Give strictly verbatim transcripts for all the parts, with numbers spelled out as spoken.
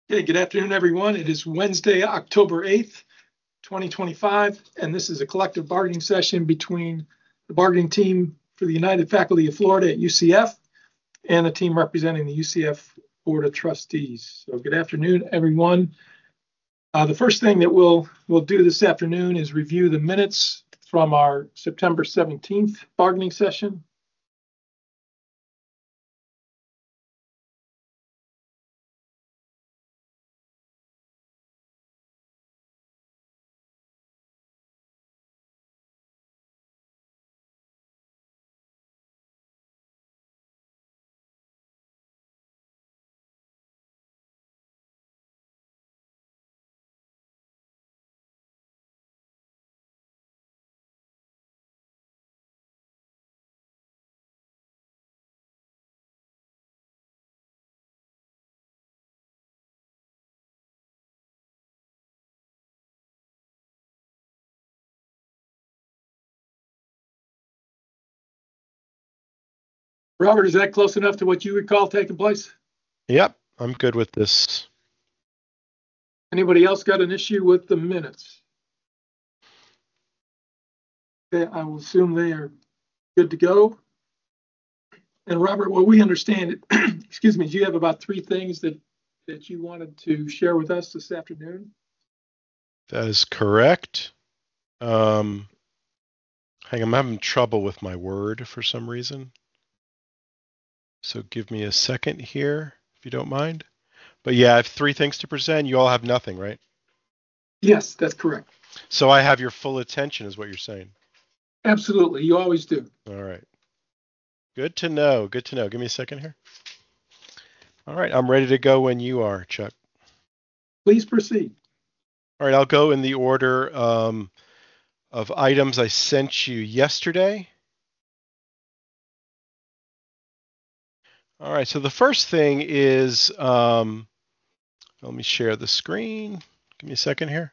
Okay, good afternoon, everyone. It is Wednesday, October eighth, twenty twenty-five, and this is a collective bargaining session between the bargaining team for the United Faculty of Florida at U C F and the team representing the U C F Board of Trustees. So good afternoon, everyone. Uh, the first thing that we'll, we'll do this afternoon is review the minutes from our September seventeenth bargaining session. Robert, is that close enough to what you recall taking place? Yep, I'm good with this. Anybody else got an issue with the minutes? Okay, I will assume they are good to go. And Robert, what we understand, excuse me, do you have about three things that, that you wanted to share with us this afternoon? That is correct. Um, hang on, I'm having trouble with my Word for some reason. So give me a second here, if you don't mind. But yeah, I have three things to present. You all have nothing, right? Yes, that's correct. So I have your full attention, is what you're saying. Absolutely, you always do. All right. Good to know. Good to know. Give me a second here. All right, I'm ready to go when you are, Chuck. Please proceed. All right, I'll go in the order um, of items I sent you yesterday. All right, so the first thing is, um, let me share the screen. Give me a second here.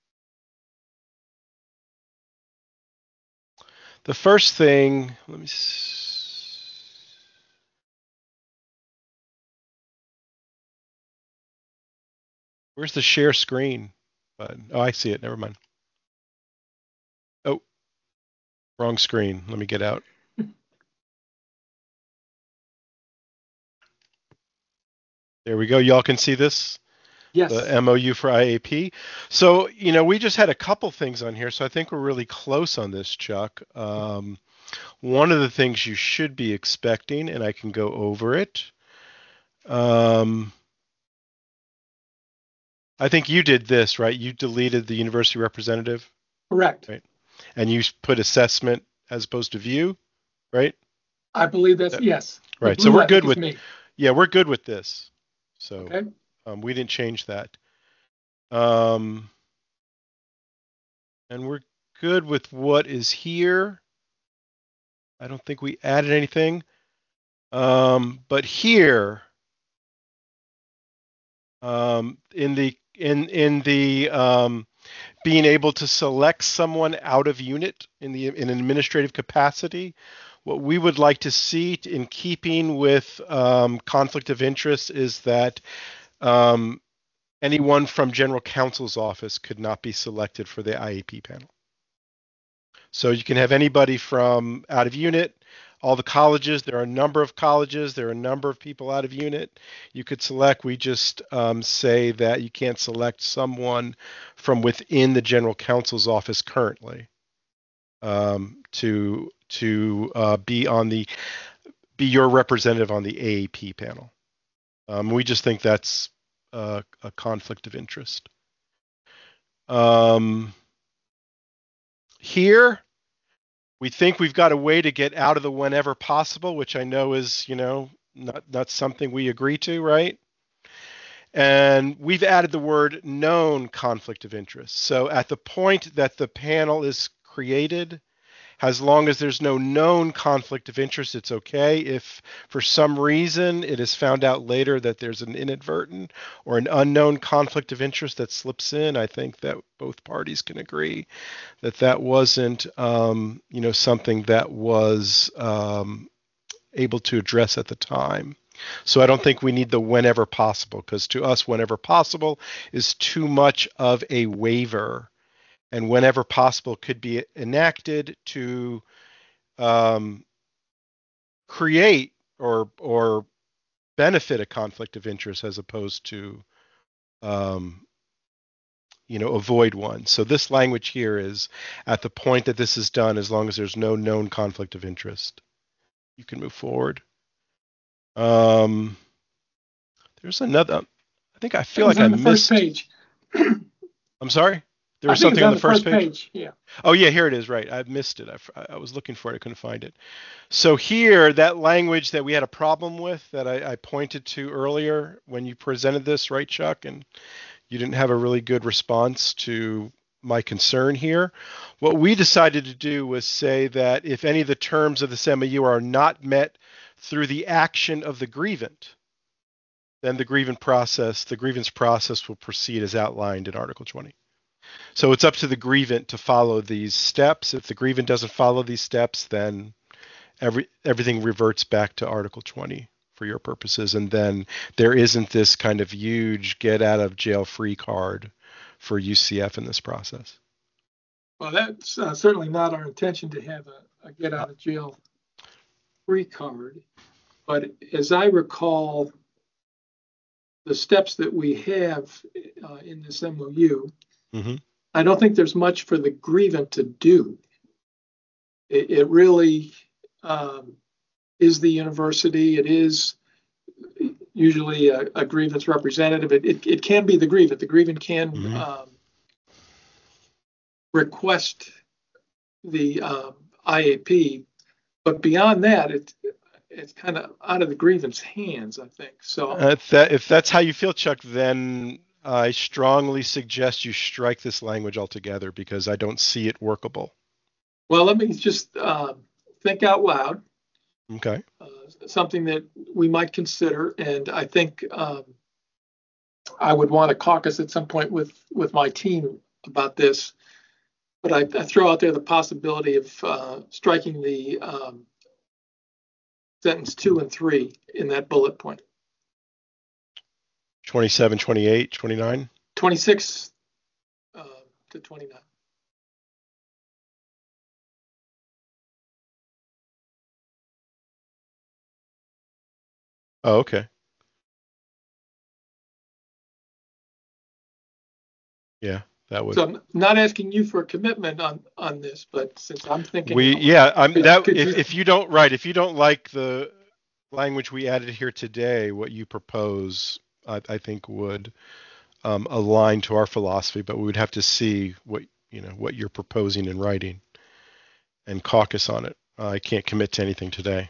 The first thing, let me. Where's the share screen button? Oh, I see it. Never mind. Oh, wrong screen. Let me get out. There we go. Y'all can see this? Yes. The M O U for I A P. So, you know, we just had a couple things on here, so I think we're really close on this, Chuck. Um, one of the things you should be expecting, and I can go over it. Um, I think you did this, right? You deleted the university representative. Correct. Right. And you put assessment as opposed to view, right? I believe that's, that, yes. Right. So we're good with, me. yeah, we're good with this. So okay. um, we didn't change that. Um, and we're good with what is here. I don't think we added anything. Um, but here, um, in the in in the um, being able to select someone out of unit in the in an administrative capacity, what we would like to see in keeping with um, conflict of interest is that um, anyone from general counsel's office could not be selected for the I A P panel. So you can have anybody from out of unit, all the colleges. There are a number of colleges. There are a number of people out of unit. You could select. We just um, say that you can't select someone from within the general counsel's office currently um, to to uh, be on the be your representative on the A A P panel. Um, we just think that's uh, a conflict of interest. Um, here, we think we've got a way to get out of the whenever possible, which I know is, you know, not, not something we agree to, right? And we've added the word known conflict of interest. So at the point that the panel is created, as long as there's no known conflict of interest, it's okay. If for some reason it is found out later that there's an inadvertent or an unknown conflict of interest that slips in, I think that both parties can agree that that wasn't, um, you know, something that was um, able to address at the time. So I don't think we need the whenever possible, because to us, whenever possible is too much of a waiver, and whenever possible could be enacted to um, create or or benefit a conflict of interest as opposed to um, you know, avoid one. So this language here is at the point that this is done, as long as there's no known conflict of interest, you can move forward. Um, there's another. I think I feel like I on the missed. First page. I'm sorry. There was I think something it's on the, the first, first page? page. Yeah. Oh yeah, here it is. Right, I missed it. I, I was looking for it. I couldn't find it. So here, that language that we had a problem with, that I, I pointed to earlier when you presented this, right, Chuck, and you didn't have a really good response to my concern here. What we decided to do was say that if any of the terms of this M O U are not met through the action of the grievant, then the grievance process, the grievance process will proceed as outlined in Article twenty. So it's up to the grievant to follow these steps. If the grievant doesn't follow these steps, then every everything reverts back to Article twenty for your purposes. And then there isn't this kind of huge get out of jail free card for U C F in this process. Well, that's uh, certainly not our intention to have a, a get out of jail free card. But as I recall, the steps that we have uh, in this M O U, mm-hmm. I don't think there's much for the grievant to do. It, it really um, is the university. It is usually a, a grievance representative. It, it, it can be the grievant. The grievant can mm-hmm. um, request the um, I A P, but beyond that, it, it's kind of out of the grievance hands, I think. So uh, if, that, if that's how you feel, Chuck, then I strongly suggest you strike this language altogether, because I don't see it workable. Well, let me just uh, think out loud. Okay. Uh, something that we might consider, and I think um, I would want to caucus at some point with, with my team about this. But I, I throw out there the possibility of uh, striking the um, sentence two and three in that bullet point. twenty-seven, twenty-eight, twenty-nine? twenty-six uh, to twenty-nine. Oh, okay. Yeah, that would. So I'm not asking you for a commitment on, on this, but since I'm thinking. We, yeah, I'm could, that, could if, you... if you don't, right, if you don't like the language we added here today, what you propose, I, I think would um, align to our philosophy, but we would have to see what, you know, what you're proposing in writing and caucus on it. Uh, I can't commit to anything today.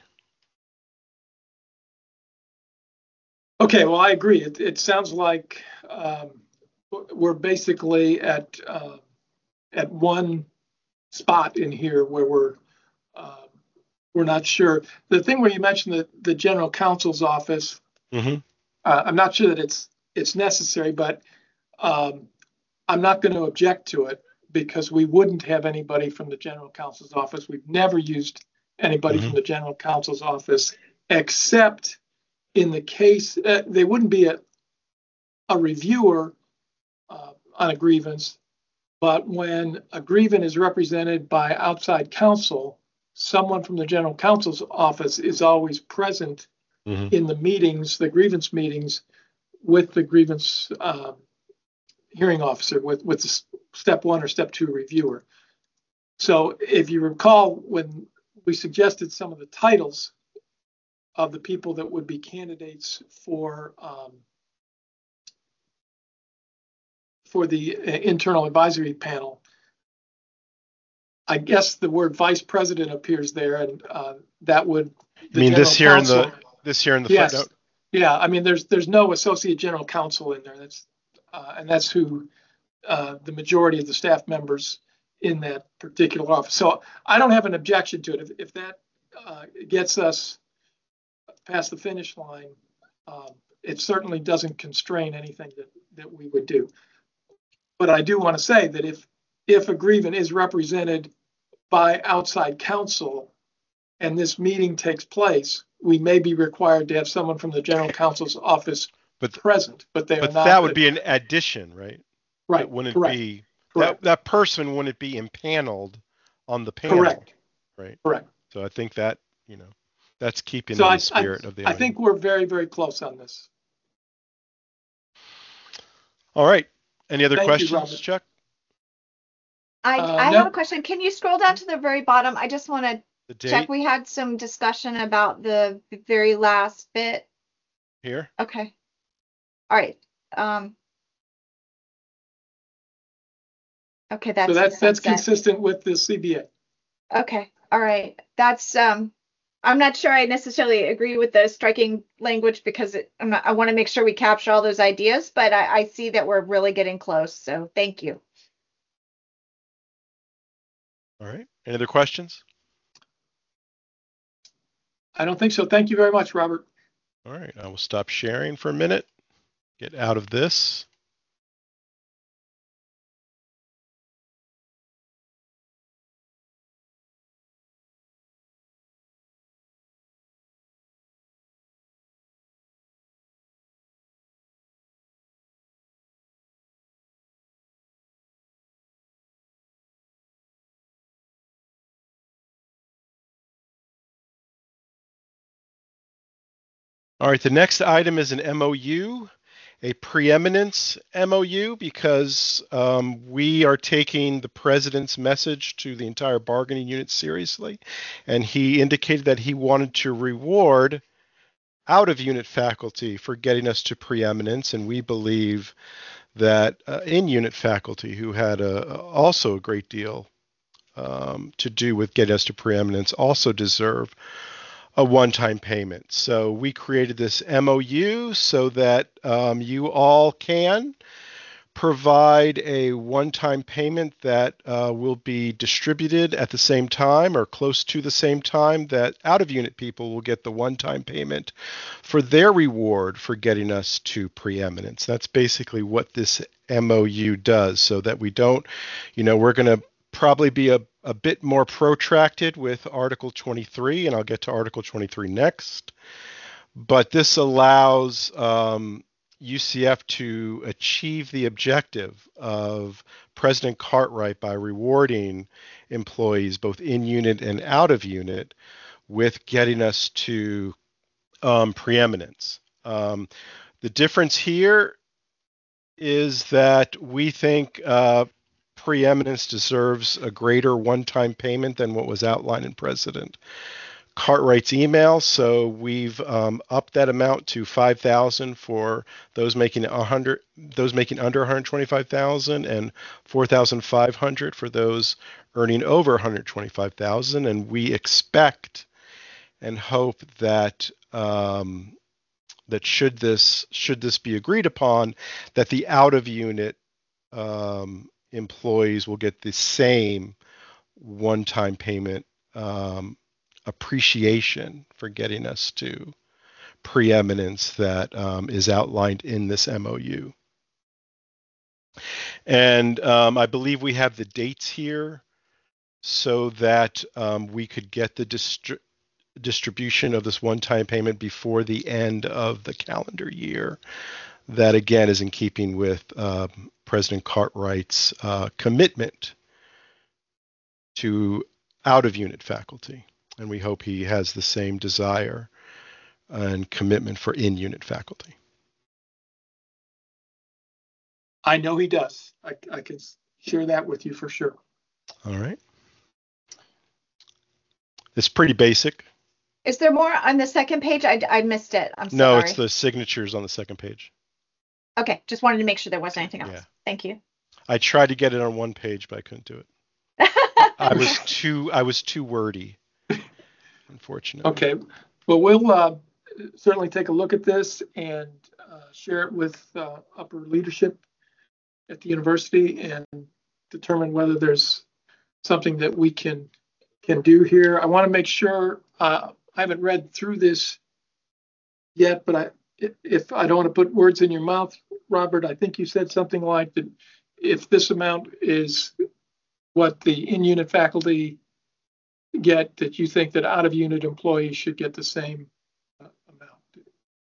Okay, well, I agree. It, it sounds like um, we're basically at uh, at one spot in here where we're uh, we're not sure. The thing where you mentioned the, the general counsel's office, mm-hmm. uh, I'm not sure that it's it's necessary, but um, I'm not going to object to it, because we wouldn't have anybody from the general counsel's office. We've never used anybody mm-hmm. from the general counsel's office, except in the case uh, they wouldn't be a, a reviewer uh, on a grievance, but when a grievance is represented by outside counsel, someone from the general counsel's office is always present mm-hmm. in the meetings, the grievance meetings, with the grievance uh, hearing officer, with, with the step one or step two reviewer. So if you recall, when we suggested some of the titles of the people that would be candidates for um, for the internal advisory panel, I guess the word vice president appears there, and uh, that would. I mean, this here counsel, in the this here in the yes, footnote. Yeah, I mean, there's there's no associate general counsel in there. That's uh, and that's who uh, the majority of the staff members in that particular office. So I don't have an objection to it. If, if that uh, gets us past the finish line, um, it certainly doesn't constrain anything that, that we would do. But I do want to say that if if a grievance is represented by outside counsel and this meeting takes place, we may be required to have someone from the general counsel's office But present, but they are but not. that would be an addition, right? Right. It wouldn't Correct. be Correct. that that person wouldn't be impaneled on the panel. Correct. Right. Correct. So I think that, you know, that's keeping So in I, the spirit I, of the. I think we're very, very close on this. All right. Any other Thank you, questions, Robert. Chuck? I, Uh, I no. have a question. Can you scroll down to the very bottom? I just want The to check. date We had some discussion about the very last bit. here. Okay. All right. Um, okay, that's So that's that's sunset. consistent with the C B A. Okay. All right. That's um I'm not sure I necessarily agree with the striking language because it, I'm not, I want to make sure we capture all those ideas, but I, I see that we're really getting close. So thank you. All right. Any other questions? I don't think so. Thank you very much, Robert. All right. I will stop sharing for a minute. Get out of this. All right, the next item is an M O U, a preeminence M O U, because um, we are taking the president's message to the entire bargaining unit seriously, and he indicated that he wanted to reward out-of-unit faculty for getting us to preeminence, and we believe that uh, in-unit faculty who had a, also a great deal um, to do with getting us to preeminence also deserve a one-time payment. So we created this M O U so that um, you all can provide a one-time payment that uh, will be distributed at the same time or close to the same time that out-of-unit people will get the one-time payment for their reward for getting us to preeminence. That's basically what this M O U does, so that we don't, you know, we're going to probably be a, a bit more protracted with Article twenty-three, and I'll get to Article twenty-three next. But this allows um, U C F to achieve the objective of President Cartwright by rewarding employees both in unit and out of unit with getting us to um, preeminence. Um, the difference here is that we think uh, preeminence deserves a greater one-time payment than what was outlined in President Cartwright's email. So we've um, upped that amount to five thousand dollars for those making one hundred, those making under one hundred twenty-five thousand dollars, and four thousand five hundred dollars for those earning over one hundred twenty-five thousand dollars. And we expect and hope that um, that should this should this be agreed upon, that the out-of-unit um, employees will get the same one-time payment um, appreciation for getting us to preeminence that um, is outlined in this M O U. And um, I believe we have the dates here so that um, we could get the distri- distribution of this one-time payment before the end of the calendar year. That again is in keeping with uh, President Cartwright's uh, commitment to out-of-unit faculty, and we hope he has the same desire and commitment for in-unit faculty. I know he does. I, I can share that with you for sure. All right. It's pretty basic. Is there more on the second page? I, I missed it. I'm sorry. No, it's the signatures on the second page. Okay, just wanted to make sure there wasn't anything else. Yeah. Thank you. I tried to get it on one page, but I couldn't do it. I was too I was too wordy, unfortunately. Okay. Well, we'll uh, certainly take a look at this and uh, share it with uh, upper leadership at the university and determine whether there's something that we can can do here. I want to make sure, uh, I haven't read through this yet, but I if I don't want to put words in your mouth, Robert, I think you said something like that if this amount is what the in-unit faculty get, that you think that out-of-unit employees should get the same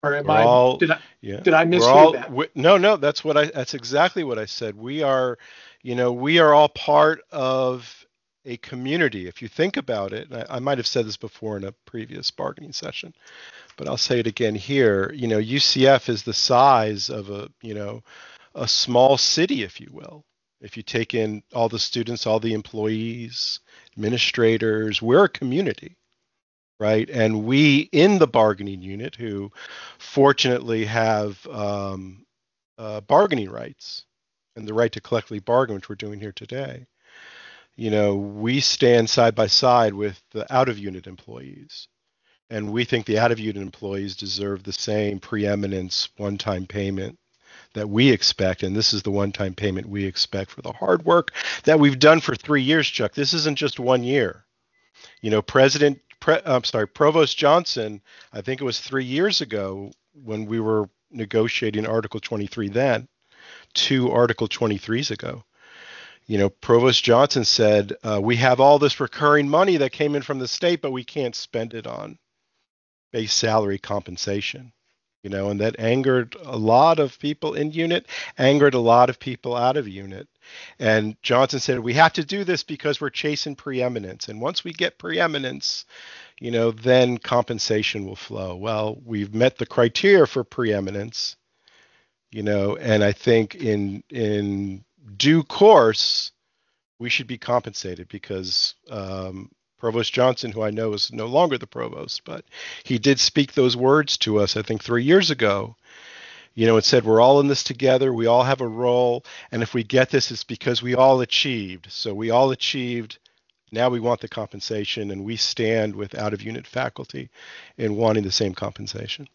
Or am We're I, all, did I, yeah, did I we're misread all, that? we, no, no, that's what I, that's exactly what I said. We are, you know, we are all part of a community. If you think about it, and I, I might have said this before in a previous bargaining session, but I'll say it again here. You know, U C F is the size of a, you know, a small city, if you will. If you take in all the students, all the employees, administrators, we're a community, right? And we in the bargaining unit, who fortunately have um, uh, bargaining rights and the right to collectively bargain, which we're doing here today, you know, we stand side by side with the out of unit employees. And we think the out of unit employees deserve the same preeminence one time payment that we expect. And this is the one time payment we expect for the hard work that we've done for three years, Chuck. This isn't just one year. You know, President, Pre, I'm sorry, Provost Johnson, I think it was three years ago when we were negotiating Article twenty-three then, two Article twenty-threes ago. You know, Provost Johnson said, uh, we have all this recurring money that came in from the state, but we can't spend it on base salary compensation. You know, and that angered a lot of people in unit, angered a lot of people out of unit. And Johnson said, we have to do this because we're chasing preeminence. And once we get preeminence, you know, then compensation will flow. Well, we've met the criteria for preeminence, you know, and I think in in due course, we should be compensated because um, Provost Johnson, who I know is no longer the provost, but he did speak those words to us, I think, three years ago. You know, it said, we're all in this together. We all have a role. And if we get this, it's because we all achieved. So we all achieved. Now we want the compensation, and we stand with out of unit faculty in wanting the same compensation.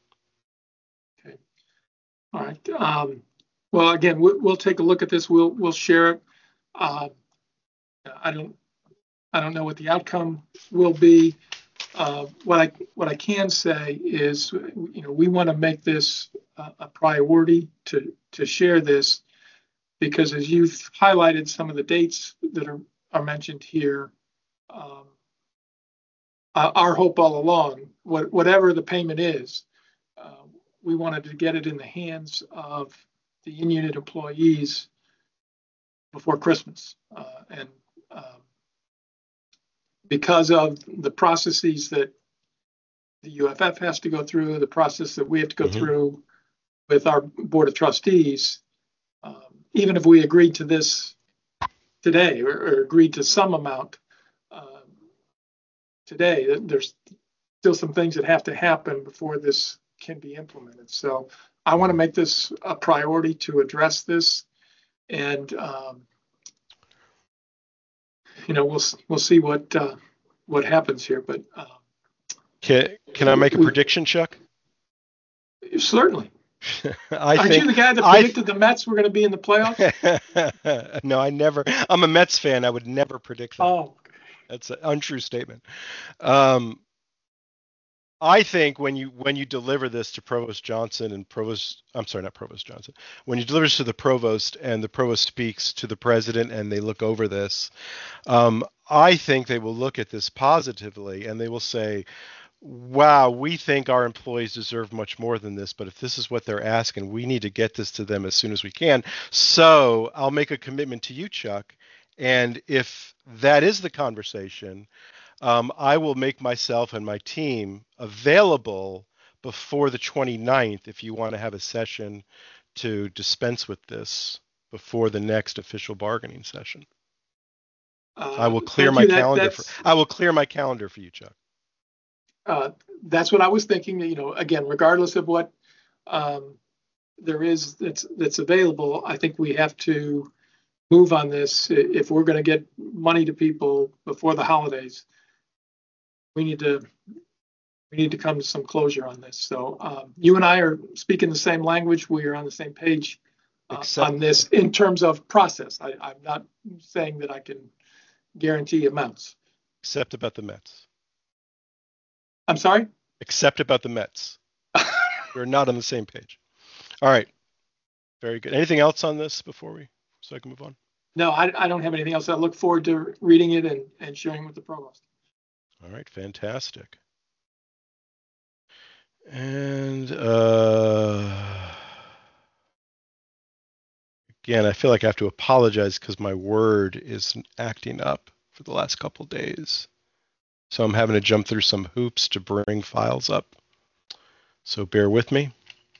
Okay. All right. Um, well, again, we, we'll take a look at this. We'll we'll share it. Uh, I don't I don't know what the outcome will be. Uh, what I what I can say is, you know, we want to make this a, a priority to to share this, because as you've highlighted some of the dates that are are mentioned here, um, uh, our hope all along, what, whatever the payment is, uh, we wanted to get it in the hands of the in-unit employees before Christmas, uh, and um, because of the processes that the U F F has to go through, the process that we have to go Mm-hmm. through with our Board of Trustees, um, even if we agreed to this today, or, or agreed to some amount uh, today, there's still some things that have to happen before this can be implemented. So I want to make this a priority to address this, and um, you know, we'll we'll see what uh, what happens here. But uh, Can, can I make a we, prediction, Chuck? Certainly. I Aren't think you the guy that I predicted the Mets were going to be in the playoffs? No, I never. I'm a Mets fan. I would never predict that. Oh, That's an untrue statement. Um, I think when you when you deliver this to Provost Johnson and Provost, I'm sorry, not Provost Johnson, when you deliver this to the Provost and the Provost speaks to the President and they look over this, um, I think they will look at this positively and they will say, wow, we think our employees deserve much more than this, but if this is what they're asking, we need to get this to them as soon as we can. So I'll make a commitment to you, Chuck. And if that is the conversation, um, I will make myself and my team available before the twenty-ninth if you want to have a session to dispense with this before the next official bargaining session. uh, I will clear thank my you. That- calendar that's- for I will clear my calendar for you, Chuck. Uh, that's what I was thinking. You know, again, regardless of what um, there is that's that's available, I think we have to move on this. If we're going to get money to people before the holidays, we need to we need to come to some closure on this. So um, you and I are speaking the same language. We are on the same page uh, Except- on this in terms of process. I, I'm not saying that I can guarantee amounts. Except about the Mets. I'm sorry? Except about the Mets. We're not on the same page. All right. Very good. Anything else on this before we, so I can move on? No, I, I don't have anything else. I look forward to reading it and, and sharing with the provost. All right. Fantastic. And uh, again, I feel like I have to apologize because my Word is acting up for the last couple days. So I'm having to jump through some hoops to bring files up. So bear with me.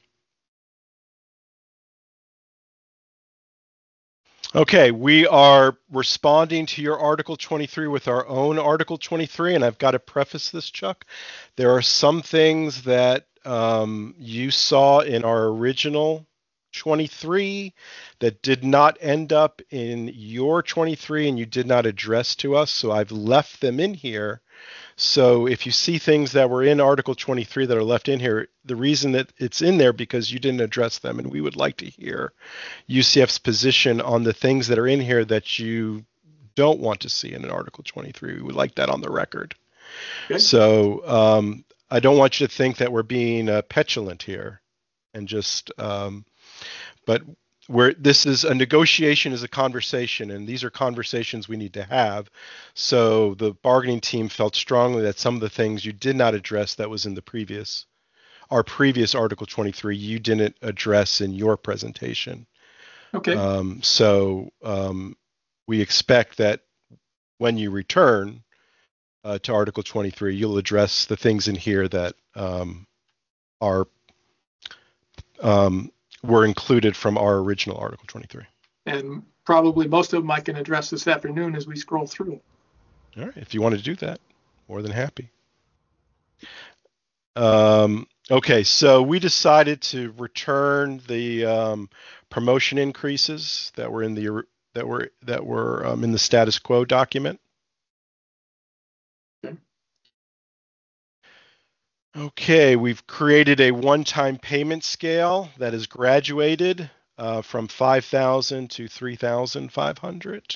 Okay, we are responding to your Article twenty-three with our own Article twenty-three, and I've got to preface this, Chuck. There are some things that um, you saw in our original twenty-three that did not end up in your twenty-three and you did not address to us, so I've left them in here. So if you see things that were in Article twenty-three that are left in here, the reason that it's in there because you didn't address them, and we would like to hear U C F's position on the things that are in here that you don't want to see in an Article twenty-three. We would like that on the record. Okay. So um, I don't want you to think that we're being uh, petulant here, and just, um, but where this is a negotiation is a conversation, and these are conversations we need to have. So the bargaining team felt strongly that some of the things you did not address that was in the previous, our previous Article twenty-three, you didn't address in your presentation. Okay. Um, so um, we expect that when you return uh, to Article twenty-three, you'll address the things in here that um, are um, were included from our original Article twenty-three. And probably most of them I can address this afternoon as we scroll through. All right, if you want to do that, more than happy. Um, okay, so we decided to return the um, promotion increases that were in the that were that were um, in the status quo document. Okay. Okay, we've created a one-time payment scale that is graduated uh, from five thousand to three thousand five hundred.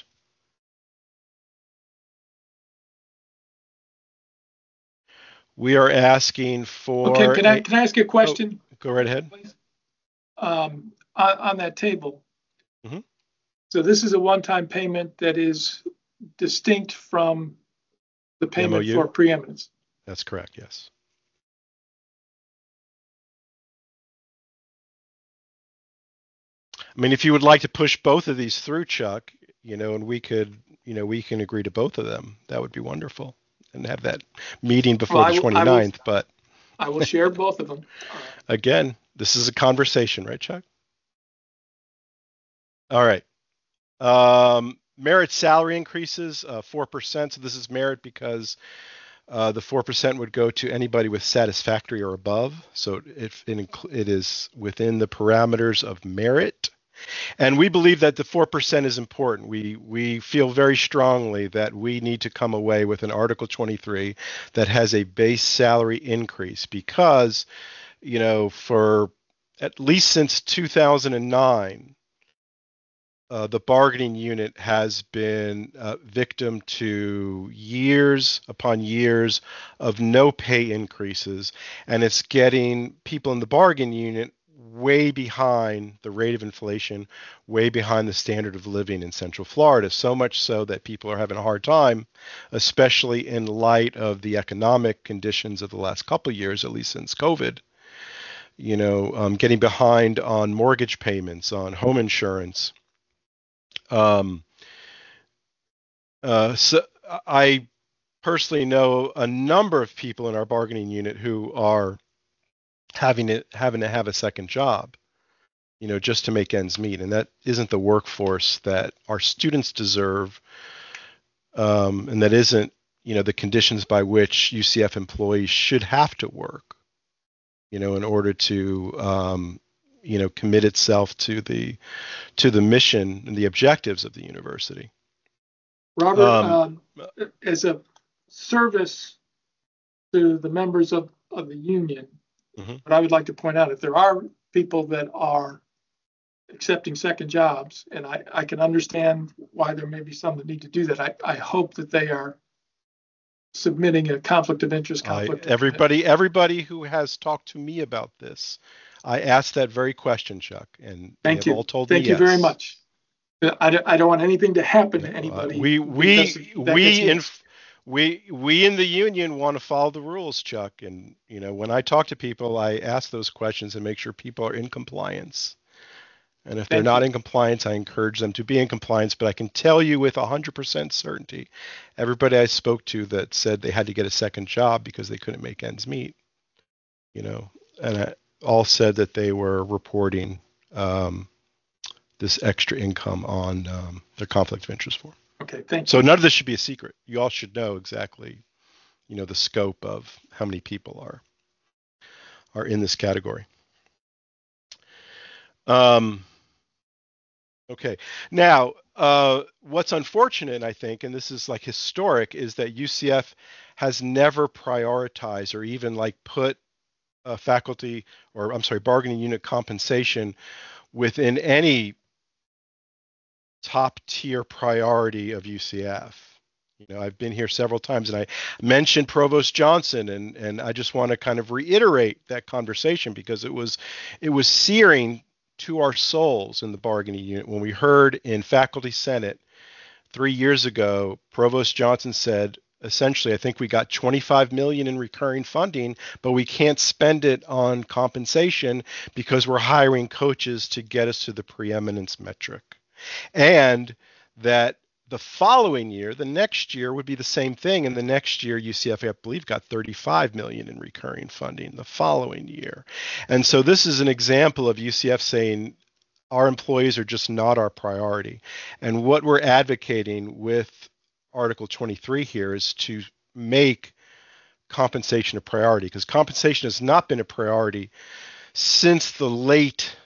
We are asking for. Okay, can I can I ask you a question? Oh, go right ahead. Please? Um, on, on that table. Mm-hmm. So this is a one-time payment that is distinct from the payment M O U? for preeminence. That's correct. Yes. I mean, if you would like to push both of these through, Chuck, you know, and we could, you know, we can agree to both of them. That would be wonderful, and have that meeting before well, the will, twenty-ninth. I will, but I will share both of them. Again, this is a conversation, right, Chuck? All right. Um, merit salary increases, uh, four percent. So this is merit because uh, the four percent would go to anybody with satisfactory or above. So it, it, it is within the parameters of merit. And we believe that the four percent is important. We we feel very strongly that we need to come away with an Article twenty-three that has a base salary increase because, you know, for at least since two thousand nine, uh, the bargaining unit has been uh, victim to years upon years of no pay increases, and it's getting people in the bargaining unit way behind the rate of inflation, way behind the standard of living in Central Florida, so much so that people are having a hard time, especially in light of the economic conditions of the last couple of years, at least since COVID, you know, um, getting behind on mortgage payments, on home insurance. Um, uh, so I personally know a number of people in our bargaining unit who are having it having to have a second job, you know, just to make ends meet, and that isn't the workforce that our students deserve, um, and that isn't, you know, the conditions by which U C F employees should have to work, you know, in order to, um, you know, commit itself to the to the mission and the objectives of the university. Robert, um, um, as a service to the members of, of the union, mm-hmm. But I would like to point out, if there are people that are accepting second jobs, and I, I can understand why there may be some that need to do that, I, I hope that they are submitting a conflict of interest. Conflict I, everybody, of everybody who has talked to me about this, I asked that very question, Chuck, and thank they you. have all told Thank me you yes. very much. I don't, I don't want anything to happen to anybody. Uh, we we we inf- we we in the union want to follow the rules, Chuck. And you know, when I talk to people, I ask those questions and make sure people are in compliance. And if they're Thank not you. in compliance, I encourage them to be in compliance. But I can tell you with one hundred percent certainty, everybody I spoke to that said they had to get a second job because they couldn't make ends meet, you know, and I, all said that they were reporting um, this extra income on um, their conflict of interest form. Okay, thank So you. none of this should be a secret. You all should know exactly, you know, the scope of how many people are are in this category. Um, okay. Now, uh, what's unfortunate, I think, and this is like historic, is that U C F has never prioritized or even like put uh, faculty or I'm sorry, bargaining unit compensation within any top tier priority of U C F. You know, I've been here several times and I mentioned Provost Johnson, and and I just want to kind of reiterate that conversation because it was it was searing to our souls in the bargaining unit when we heard in Faculty Senate three years ago, Provost Johnson said, essentially, I think we got twenty-five million in recurring funding, but we can't spend it on compensation because we're hiring coaches to get us to the preeminence metric. And that the following year, the next year would be the same thing. And the next year, U C F, I believe, got thirty-five million in recurring funding the following year. And so this is an example of U C F saying our employees are just not our priority. And what we're advocating with Article twenty-three here is to make compensation a priority, because compensation has not been a priority since the late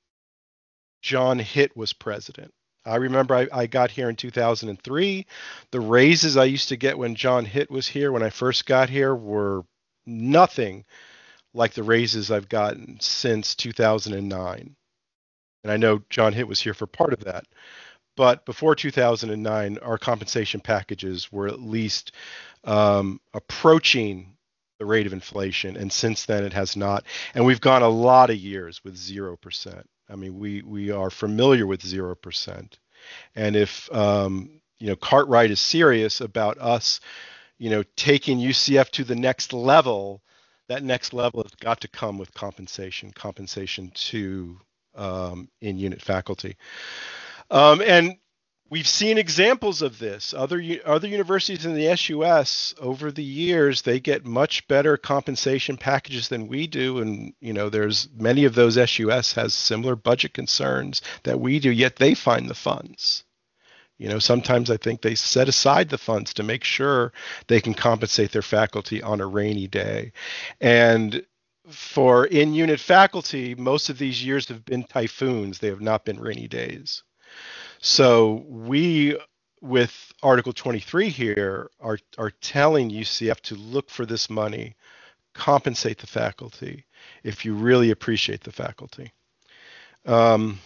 John Hitt was president. I remember I, I got here in two thousand three. The raises I used to get when John Hitt was here, when I first got here, were nothing like the raises I've gotten since two thousand nine. And I know John Hitt was here for part of that. But before two thousand nine, our compensation packages were at least um, approaching the rate of inflation. And since then, it has not. And we've gone a lot of years with zero percent. I mean, we we are familiar with zero percent. And if um, you know, Cartwright is serious about us, you know, taking U C F to the next level, that next level has got to come with compensation, compensation to um, in-unit faculty. Um, and we've seen examples of this. Other other universities in the S U S over the years, they get much better compensation packages than we do. And, you know, there's many of those S U S has similar budget concerns that we do, yet they find the funds. You know, sometimes I think they set aside the funds to make sure they can compensate their faculty on a rainy day. And for in-unit faculty, most of these years have been typhoons. They have not been rainy days. So we, with Article twenty-three here, are, are telling U C F to look for this money, compensate the faculty if you really appreciate the faculty. Um,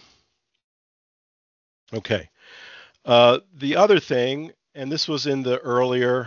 okay. Uh, the other thing, and this was in the earlier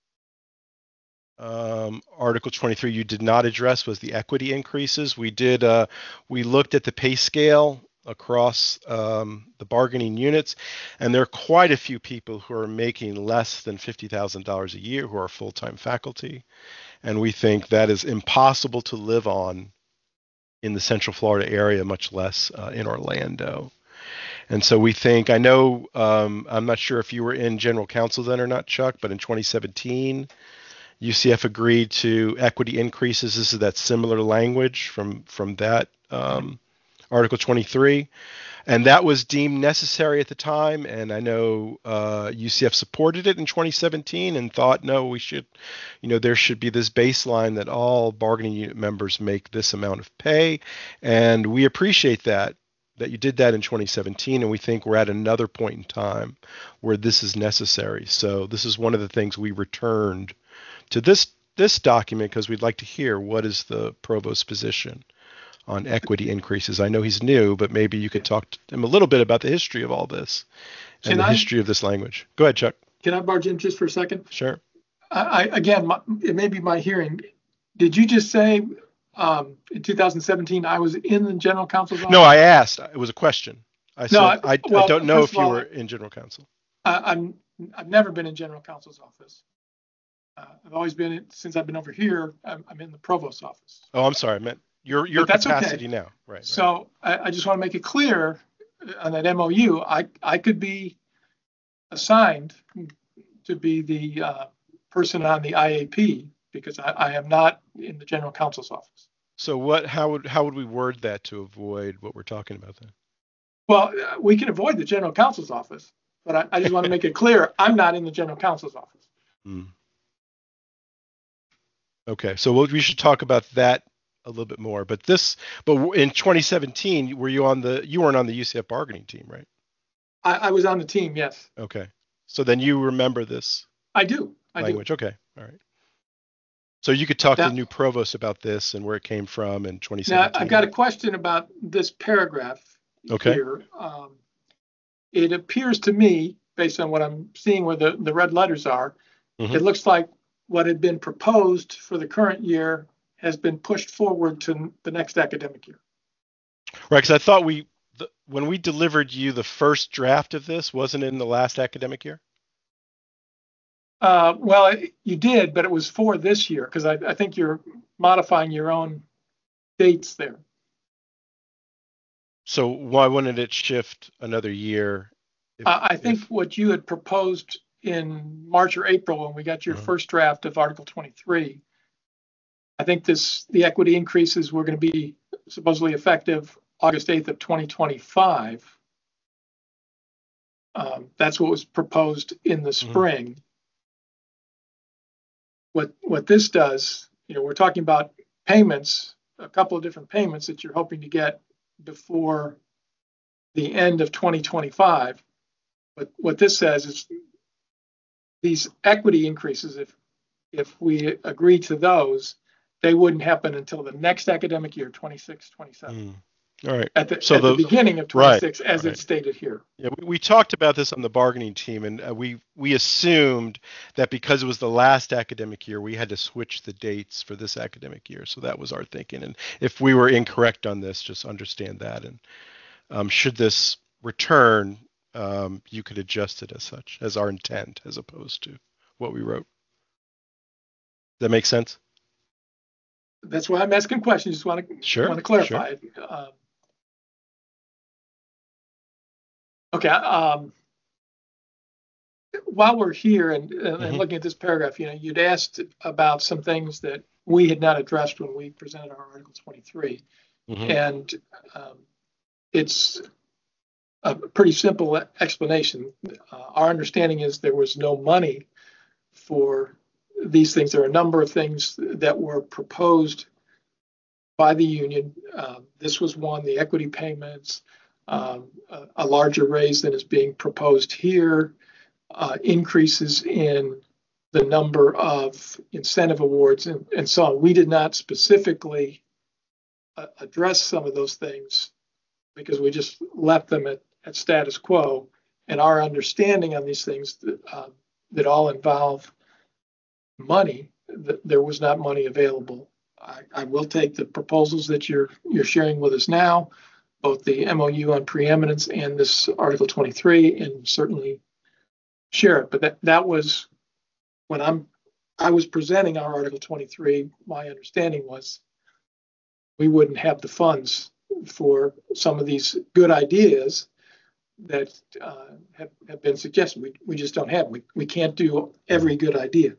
um, Article twenty-three you did not address, was the equity increases. We did, uh, we looked at the pay scale across um, the bargaining units, and there are quite a few people who are making less than fifty thousand dollars a year who are full-time faculty, and we think that is impossible to live on in the Central Florida area, much less uh, in Orlando. And so we think, I know, um, I'm not sure if you were in general counsel then or not, Chuck, but in twenty seventeen, U C F agreed to equity increases. This is that similar language from, from that um, Article twenty-three. And that was deemed necessary at the time. And I know uh, U C F supported it in twenty seventeen and thought, no, we should, you know, there should be this baseline that all bargaining unit members make this amount of pay. And we appreciate that, that you did that in twenty seventeen. And we think we're at another point in time where this is necessary. So this is one of the things we returned to this, this document because we'd like to hear what is the provost's position on equity increases. I know he's new, but maybe you could talk to him a little bit about the history of all this and Can the I- history of this language. Go ahead, Chuck. Can I barge in just for a second? Sure. I, I again, my, it may be my hearing. Did you just say um, in two thousand seventeen I was in the general counsel's office? No, I asked. It was a question. I said, No, I, I- I, well, don't know first if of you all, were in general counsel. I, I'm I've never been in general counsel's office. Uh, I've always been, since I've been over here, I'm, I'm in the provost's office. Oh, I'm sorry. I meant your your But that's capacity okay. now. Right. Right. So I, I just want to make it clear uh, on that M O U, I, I could be assigned to be the uh, person on the I A P because I, I am not in the general counsel's office. So what? How would how would we word that to avoid what we're talking about then? Well, uh, we can avoid the general counsel's office, but I, I just want to make it clear I'm not in the general counsel's office. Hmm. Okay, so we'll, we should talk about that a little bit more. But this, but in twenty seventeen, were you on the? You weren't on the U C F bargaining team, right? I, I was on the team, yes. Okay, so then you remember this I do. I language. do. Okay, all right. So you could talk to Now, the new provost about this and where it came from in twenty now seventeen. I've got a question about this paragraph Okay. here. Um, it appears to me, based on what I'm seeing where the, the red letters are, Mhm. it looks like what had been proposed for the current year has been pushed forward to the next academic year. Right, because I thought we, the, when we delivered you the first draft of this, wasn't it in the last academic year? Uh, well, it- you did, but it was for this year because I, I think you're modifying your own dates there. So why wouldn't it shift another year? If, Uh, I think if, what you had proposed in March or April when we got your Mhm. first draft of Article twenty-three, I think this the equity increases were going to be supposedly effective August eighth of twenty twenty-five. Um, that's what was proposed in the Mhm. spring. What what this does, you know, we're talking about payments, a couple of different payments that you're hoping to get before the end of twenty twenty-five. But what this says is these equity increases, if if we agree to those, they wouldn't happen until the next academic year, twenty-six, twenty-seven. Mm. All right. At the So at the the beginning of right, twenty-six, as right. it's stated here. Yeah, we, we talked about this on the bargaining team, and uh, we we assumed that because it was the last academic year, we had to switch the dates for this academic year. So that was our thinking. And if we were incorrect on this, just understand that. And um, should this return, um, you could adjust it as such, as our intent, as opposed to what we wrote. Does that make sense? That's why I'm asking questions. Just want to Sure. want to clarify Sure. it. Um, okay. Um, while we're here and, and Mhm. looking at this paragraph, you know, you'd asked about some things that we had not addressed when we presented our Article twenty-three, Mhm. and um, it's a pretty simple explanation. Uh, our understanding is there was no money for these things. There are a number of things that were proposed by the union. Uh, this was one, the equity payments, um, a, a larger raise than is being proposed here, uh, increases in the number of incentive awards, and, and so on. We did not specifically uh, address some of those things because we just left them at, at status quo. And our understanding on these things that, uh, that all involve money, that there was not money available. I, I will take the proposals that you're you're sharing with us now, both the M O U on preeminence and this Article twenty-three, and certainly share it. But that that was when I'm I was presenting our Article twenty-three. My understanding was we wouldn't have the funds for some of these good ideas that uh, have, have been suggested. We, we just don't have. We, we can't do every good idea.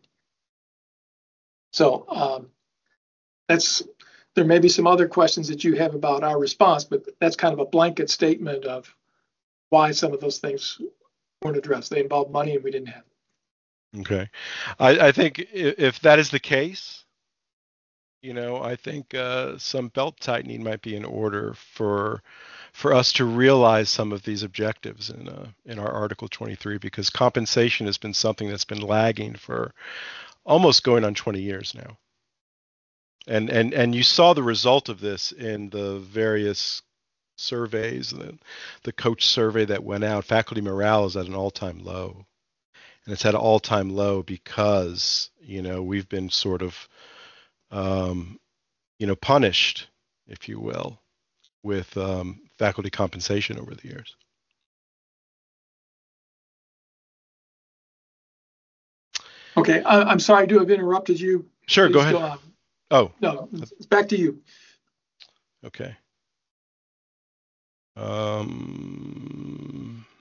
So um, that's there may be some other questions that you have about our response, but that's kind of a blanket statement of why some of those things weren't addressed. They involved money and we didn't have it. Okay. I, I think if, if that is the case, you know, I think uh, some belt tightening might be in order for for us to realize some of these objectives in uh, in our Article twenty-three, because compensation has been something that's been lagging for almost going on twenty years now. And and and you saw the result of this in the various surveys, the the coach survey that went out. Faculty morale is at an all-time low, and it's at an all-time low because, you know, we've been sort of um, you know, punished, if you will, with um, faculty compensation over the years. Okay. Okay, I, I'm sorry to have interrupted you. Sure, Please go ahead. on. Oh, No, it's back to you. okay. Um,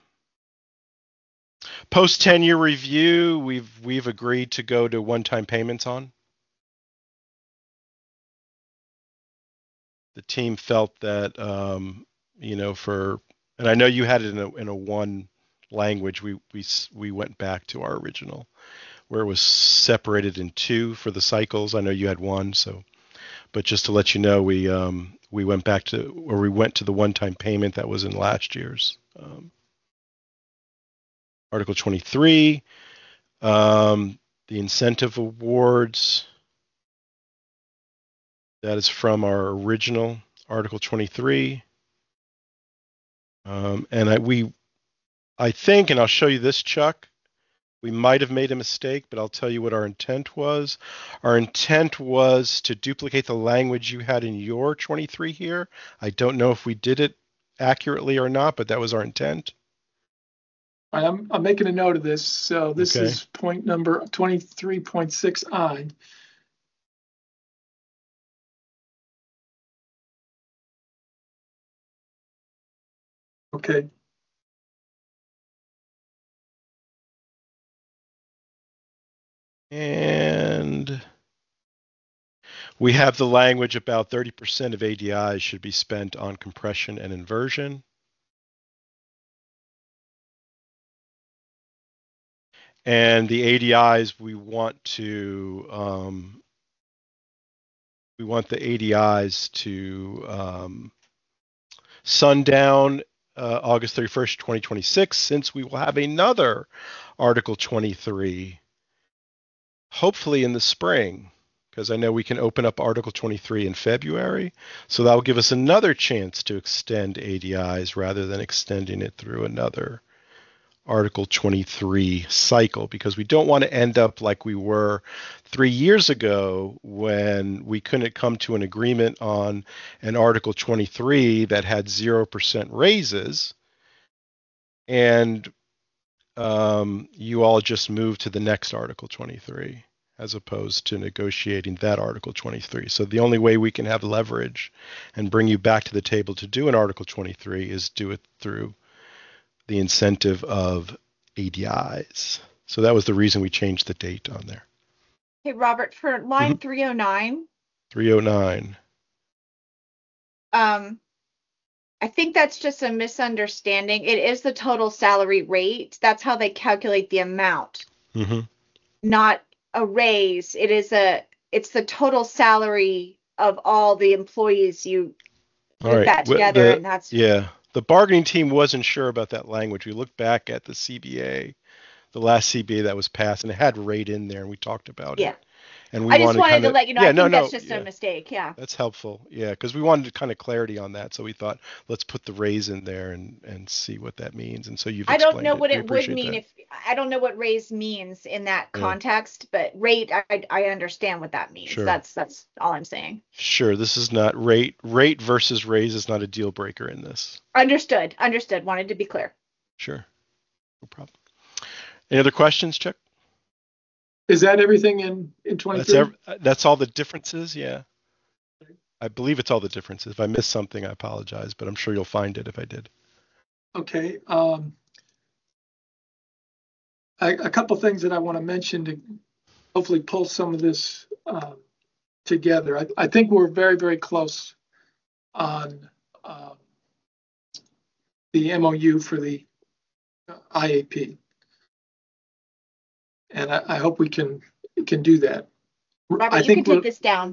post tenure review, we've we've agreed to go to one-time payments on. The team felt that um, you know, for, and I know you had it in a in a one language. We we we went back to our original, where it was separated in two for the cycles. I know you had one, so, but just to let you know, we um, we went back to, or we went to the one-time payment that was in last year's um, Article twenty-three, um, the incentive awards. That is from our original Article twenty-three, um, and I we I think, and I'll show you this, Chuck. We might have made a mistake, but I'll tell you what our intent was. Our intent was to duplicate the language you had in your twenty-three here. I don't know if we did it accurately or not, but that was our intent. All right, I'm, I'm making a note of this. So this Okay. is point number twenty-three point six I. Okay. And we have the language about thirty percent of A D Is should be spent on compression and inversion. And the A D Is, we want to, um, we want the A D Is to um, sundown uh, August thirty-first, twenty twenty-six, since we will have another Article twenty-three, hopefully in the spring, because I know we can open up Article twenty-three in February. So that will give us another chance to extend A D Is rather than extending it through another Article twenty-three cycle, because we don't want to end up like we were three years ago when we couldn't come to an agreement on an Article twenty-three that had zero percent raises, and um, you all just moved to the next Article twenty-three as opposed to negotiating that Article twenty-three. So the only way we can have leverage and bring you back to the table to do an Article twenty-three is do it through the incentive of A D Is. So that was the reason we changed the date on there. Hey, Robert, for line three oh nine, three oh nine. um, I think that's just a misunderstanding. It is the total salary rate. That's how they calculate the amount, Mm-hmm. not a raise. It is a, it's the total salary of all the employees. You All put right. that Well, together, the- and that's Yeah. The bargaining team wasn't sure about that language. We looked back at the C B A, the last C B A that was passed, and it had rate in there, and we talked about yeah. it. And we I just wanted, wanted kind to of, let you know. yeah, I no, think no, that's just yeah. a mistake. Yeah. That's helpful. Yeah, because we wanted kind of clarity on that. So we thought, let's put the raise in there and, and see what that means. And so you've I don't explained know it. what We it would appreciate mean that. if I don't know what raise means in that Yeah. context, but rate, I I understand what that means. Sure. That's that's all I'm saying. Sure, this is not rate. Rate versus raise is not a deal breaker in this. Understood. Understood. Wanted to be clear. Sure, no problem. Any other questions, Chuck? Is that everything in, in That's twenty-three? ev- that's all the differences. Yeah, I believe it's all the differences. If I missed something, I apologize, but I'm sure you'll find it if I did. Okay. Um, I, a couple things that I want to mention to hopefully pull some of this um, together. I, I think we're very, very close on um, the M O U for the I A P. And I, I hope we can can do that. Robert, I you think can take we're- this down.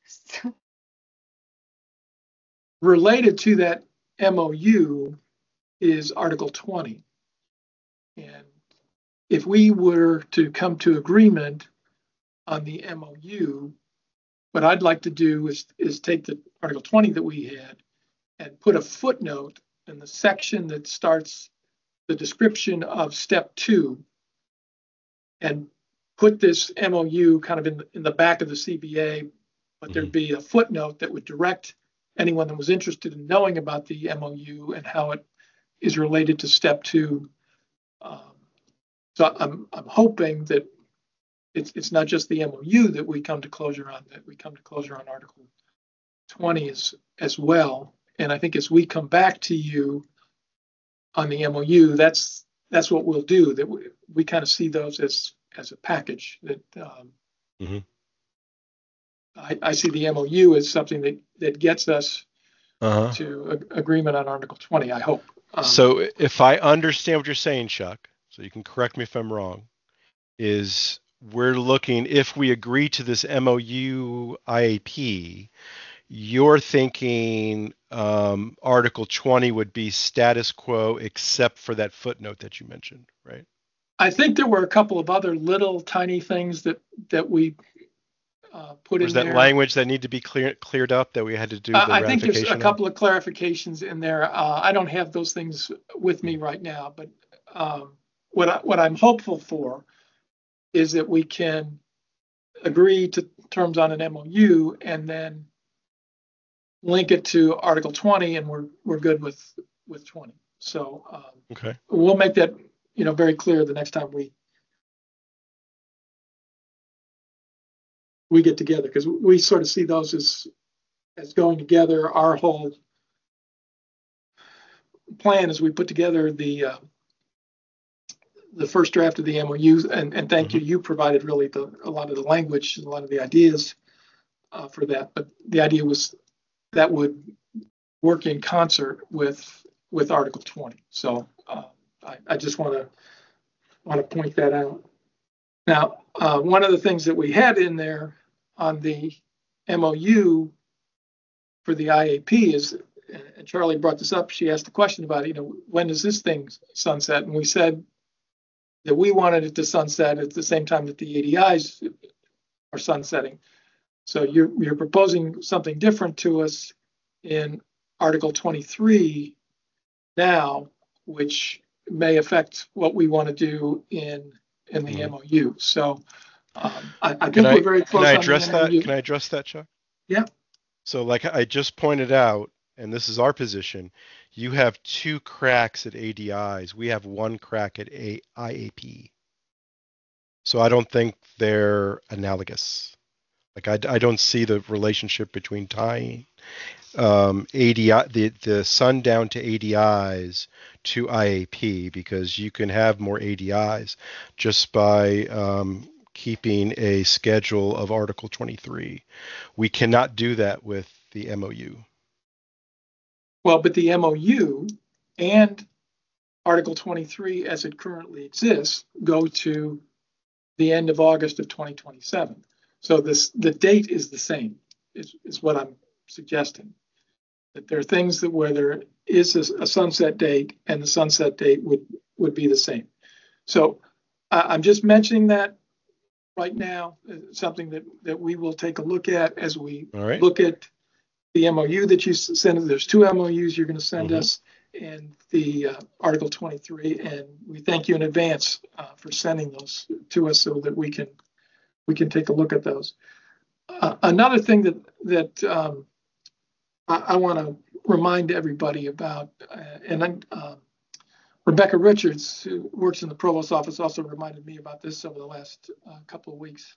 related to that M O U is Article twenty. And if we were to come to agreement on the M O U, what I'd like to do is, is take the Article twenty that we had and put a footnote in the section that starts the description of step two and put this M O U kind of in, the- in the back of the C B A, but there'd be a footnote that would direct anyone that was interested in knowing about the M O U and how it is related to step two. Um, so I'm, I'm hoping that it's, it's not just the M O U that we come to closure on, that we come to closure on Article twenty as, as well. And I think as we come back to you on the M O U, that's, that's what we'll do, that we, we kind of see those as, as a package that, um, mm-hmm. I, I see the M O U as something that, that gets us uh-huh. to a, agreement on Article twenty, I hope. Um, so if I understand what you're saying, Chuck, so you can correct me if I'm wrong, is we're looking, if we agree to this M O U I A P, you're thinking um, Article twenty would be status quo except for that footnote that you mentioned, right? I think there were a couple of other little tiny things that, that we uh, put Was in that there. language that need to be clear, cleared up that we had to do the Uh, I think there's ratification a on? couple of clarifications in there. Uh, I don't have those things with me right now, but um, what I, what I'm hopeful for is that we can agree to terms on an M O U and then link it to Article twenty, and we're we're good with with twenty. So um, Okay. we'll make that, you know, very clear the next time we we get together, because we sort of see those as as going together. Our whole plan as we put together the uh, the first draft of the M O U, and, and thank mm-hmm. you, you provided really the, a lot of the language, a lot of the ideas uh, for that. But the idea was that would work in concert with with Article twenty. So uh, I, I just want to want to point that out. Now, uh, one of the things that we had in there on the M O U for the I A P is, and Charlie brought this up, she asked the question about, you know, when does this thing sunset? And we said that we wanted it to sunset at the same time that the A D Is are sunsetting. So you're, you're proposing something different to us in Article twenty-three now, which may affect what we want to do in in the mm-hmm. M O U. So um, I, I think can we're I, very close. Can I on address the that? M O U. Can I address that, Chuck? Yeah. So like I just pointed out, and this is our position, you have two cracks at A D Is. We have one crack at a I A P. So I don't think they're analogous. Like I, I don't see the relationship between tying um, A D I, the, the sundown to A D Is to I A P, because you can have more A D Is just by um, keeping a schedule of Article twenty-three. We cannot do that with the M O U. Well, but the M O U and Article twenty-three as it currently exists go to the end of August of twenty twenty-seven. So this the date is the same, is, is what I'm suggesting. That there are things that where there is a, a sunset date, and the sunset date would, would be the same. So uh, I'm just mentioning that right now, uh, something that, that we will take a look at as we All right. look at the M O U that you send. There's two M O Us you're going to send mm-hmm. us, and the uh, Article twenty-three, and we thank you in advance uh, for sending those to us so that we can we can take a look at those. Uh, another thing that that um, I, I want to remind everybody about, uh, and uh, Rebecca Richards, who works in the Provost's office, also reminded me about this over the last uh, couple of weeks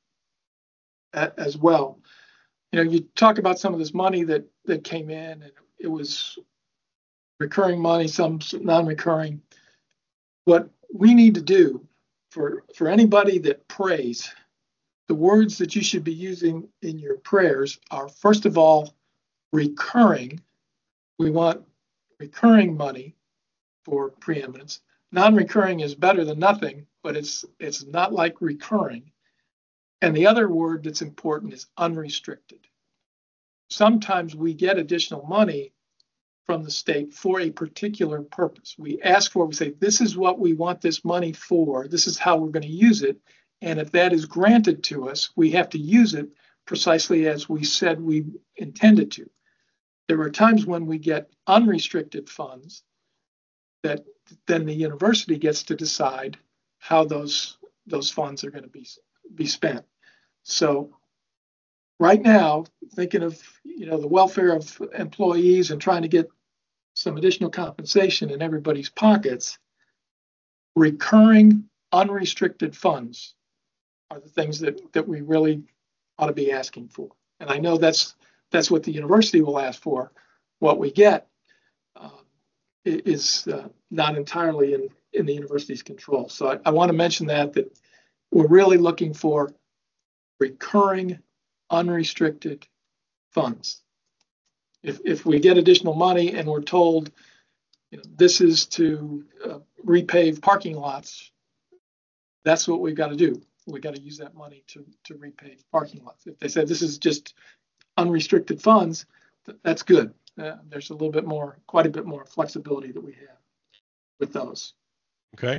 at, as well. You know, you talk about some of this money that that came in, and it was recurring money, some non-recurring. What we need to do for for anybody that prays, the words that you should be using in your prayers are, first of all, recurring. We want recurring money for preeminence. Non-recurring is better than nothing, but it's it's not like recurring. And the other word that's important is unrestricted. Sometimes we get additional money from the state for a particular purpose. We ask for, we say, this is what we want this money for. This is how we're going to use it. And if that is granted to us, we have to use it precisely as we said we intended to. There are times when we get unrestricted funds that then the university gets to decide how those those funds are going to be be spent. So right now, thinking of, you know, the welfare of employees and trying to get some additional compensation in everybody's pockets, recurring unrestricted funds are the things that, that we really ought to be asking for. And I know that's that's what the university will ask for. What we get uh, is uh, not entirely in, in the university's control. So I, I want to mention that, that we're really looking for recurring, unrestricted funds. If, if we get additional money and we're told, you know, this is to uh, repave parking lots, that's what we've got to do. We got to use that money to, to repave parking lots. If they said this is just unrestricted funds, th- that's good. Uh, there's a little bit more, quite a bit more flexibility that we have with those. Okay.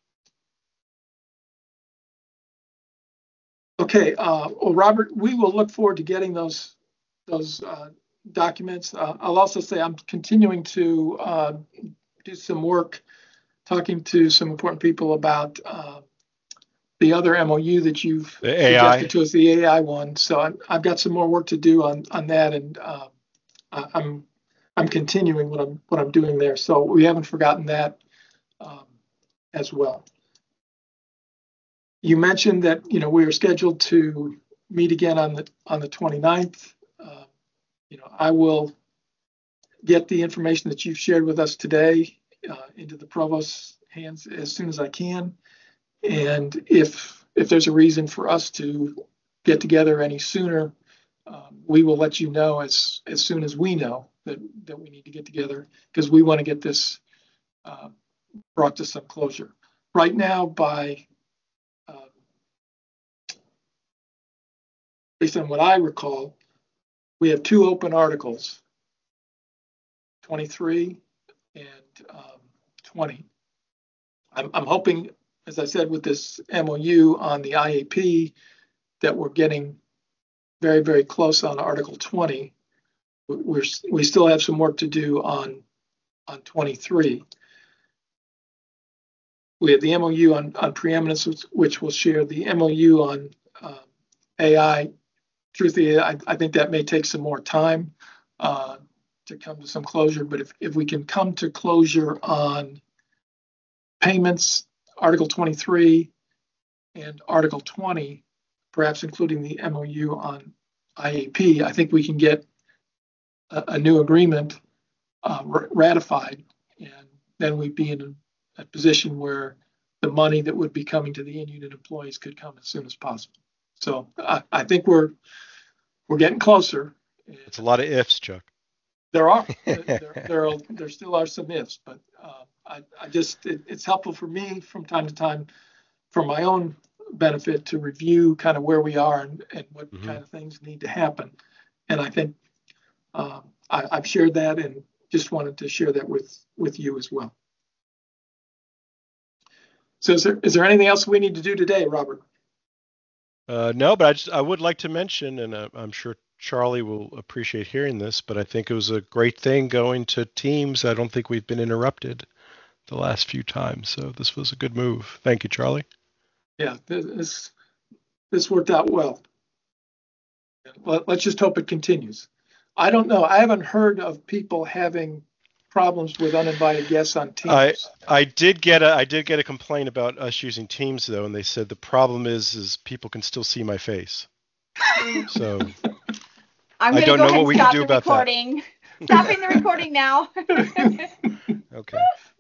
Okay. Uh, well, Robert, we will look forward to getting those those uh, documents. Uh, I'll also say I'm continuing to uh, do some work talking to some important people about uh, the other M O U that you've The A I. suggested to us, the A I one. So I'm, I've got some more work to do on on that, and uh, I- I'm I'm continuing what I'm what I'm doing there. So we haven't forgotten that um, as well. You mentioned that, you know, we are scheduled to meet again on the on the twenty-ninth. Uh, you know, I will get the information that you've shared with us today uh, into the provost's hands as soon as I can. And if if there's a reason for us to get together any sooner, um, we will let you know as as soon as we know that that we need to get together, because we want to get this uh, brought to some closure. Right now, by uh, based on what I recall, we have two open articles, twenty-three and um, twenty. I'm, I'm hoping, as I said, with this M O U on the I A P, that we're getting very, very close on Article twenty. We're, we still have some work to do on, on twenty-three. We have the M O U on, on preeminence, which, which will share the M O U on uh, A I. Truthfully, I, I think that may take some more time uh, to come to some closure, but if, if we can come to closure on payments, Article twenty-three and Article twenty, perhaps including the M O U on I A P, I think we can get a, a new agreement uh, r- ratified, and then we'd be in a, a position where the money that would be coming to the in-unit employees could come as soon as possible. So I, I think we're we're getting closer. It's a lot of ifs, Chuck. There are there, there are there still are some ifs, but uh, I I just it, it's helpful for me from time to time, for my own benefit, to review kind of where we are and, and what mm-hmm. kind of things need to happen. And I think um, I, I've shared that and just wanted to share that with with you as well. So is there is there anything else we need to do today, Robert? Uh, no, but I just I would like to mention, and uh, I'm sure Charlie will appreciate hearing this, but I think it was a great thing going to Teams. I don't think we've been interrupted the last few times, so this was a good move. Thank you, Charlie. Yeah, this this worked out well. Let's just hope it continues. I don't know. I haven't heard of people having problems with uninvited guests on Teams. I I did get a I did get a complaint about us using Teams though, and they said the problem is is people can still see my face. So I'm I going to don't go know ahead what we and can stop do the about recording. Stopping the recording now. Okay.